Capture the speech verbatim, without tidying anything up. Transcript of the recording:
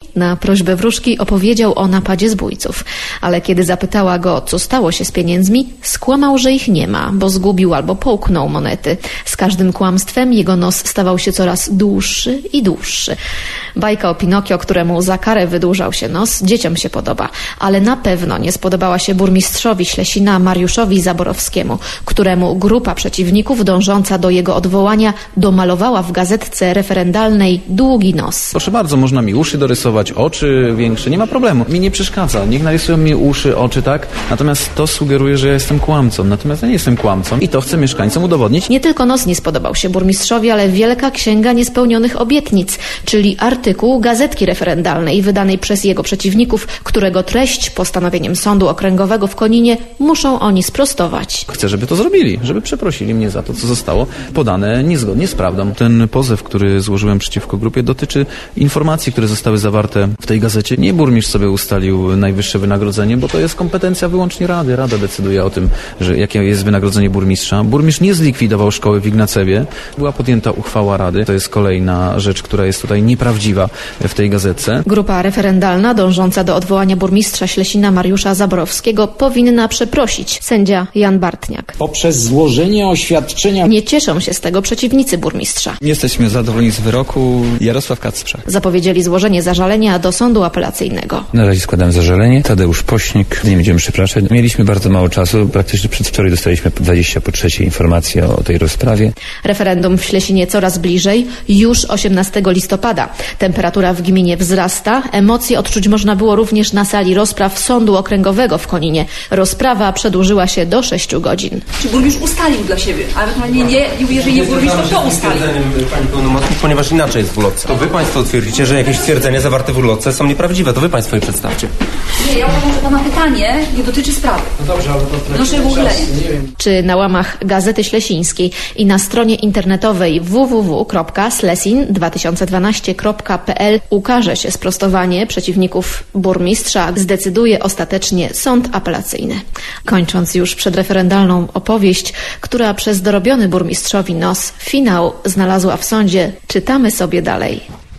Na prośbę wróżki opowiedział o napadzie zbójców, ale kiedy zapytała go, co stało się z pieniędzmi, skłamał, że ich nie ma, bo zgubił albo połknął monety. Z każdym kłamstwem jego nos stawał się coraz dłuższy i dłuższy. Bajka o Pinokio, któremu za karę wydłużał się nos, dzieciom się podoba, ale na pewno nie spodobała się burmistrzowi Ślesina Mariuszowi Zaborowskiemu, któremu grupa przeciwników dążąca do jego odwołania domalowała w gazetce referendalnej długi nos. Proszę bardzo, można mi uszy dorysować, oczy większe, nie ma problemu. Mi nie przeszkadza, niech narysują mi uszy, oczy, tak? Natomiast to sugeruje, że ja jestem kłamcą. Natomiast ja nie jestem kłamcą i to chcę mieszkańcom udowodnić. Nie tylko nos nie spodobał się burmistrzowi, ale Wielka Księga Niespełnionych Obietnic, czyli artykuł gazetki referendalnej wydanej przez jego przeciwników, którego treść postanowieniem Sądu Okręgowego w Koninie muszą oni sprostować. Chcę, żeby to zrobili, żeby przeprosili mnie za to, co zostało podane niezgodnie z prawdą. Ten pozew, który złożyłem przeciwko grupie, dotyczy informacji, które zostały zawarte w tej gazecie. Nie burmistrz sobie ustalił najwyższe wynagrodzenie, bo to jest kompetencja wyłącznie Rady. Rada decyduje o tym, że jakie jest wynagrodzenie burmistrza. Burmistrz nie zlikwidował szkoły w Ignacewie. Była podjęta uchwała Rady. To jest kolejna rzecz, która jest tutaj nieprawdziwa w tej gazetce. Grupa referendalna dążąca do odwołania burmistrza Ślesina Mariusza Zaborowskiego powinna przeprosić. Sędzia Jan Bartniak. Poprzez złożenie oświadczenia. Nie cieszą się z tego przeciwnicy burmistrza. Nie jesteśmy zadowoleni z wyroku. Jarosław Kacprzak. Zapowiedzieli złożenie zażalenia do sądu apelacyjnego. Na razie składam zażalenie. Tadeusz Pośnik. Nie będziemy przepraszać. Mieliśmy bardzo mało czasu. Praktycznie przedwczoraj dostaliśmy dwadzieścia po trzeciej informacje o tej rozprawie. Referendum w Ślesinie coraz bliżej. Już osiemnastego listopada. Temperatura w gminie wzrasta. Emocje odczuć można było również na sali rozpraw Sądu Okręgowego w Koninie. Rozprawa przedłużyła się do sześciu godzin. Czy burmistrz ustalił dla siebie? A ewentualnie nie, jeżeli nie burmistrz, to kto ustalił? Pani pełnomocnik, ponieważ inaczej jest w ulotce. To wy państwo twierdzicie, że jakieś stwierdzenia zawarte w ulotce są nieprawdziwe. To wy państwo je przedstawcie. Nie, ja uważam, że pana pytanie nie dotyczy sprawy. No dobrze, ale to Wnoszę w uchylenie. Czy na łamach Gazety Ślesińskiej i na stronie internetowej w w w kropka slesin dwa tysiące dwanaście kropka p l ukaże się sprostowanie przeciwników burmistrza. Zdecyduje ostatecznie sąd apelacyjny. Kończąc już przedreferendalną opowieść, która przez dorobiony burmistrzowi nos finał znalazła w sądzie, czytamy sobie dalej.